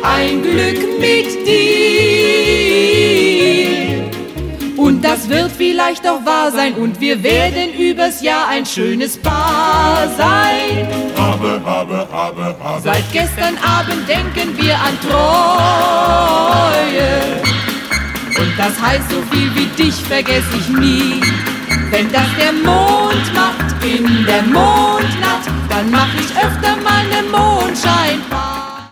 ein Glück mit dir. Und das wird vielleicht auch wahr sein und wir werden übers Jahr ein schönes Paar sein. Habe. Seit gestern Abend denken wir an Treue. Und das heißt, so viel wie dich vergess ich nie. Wenn das der Mond macht in der Mondnacht, dann mach ich öfter mal ne Mondscheinparty.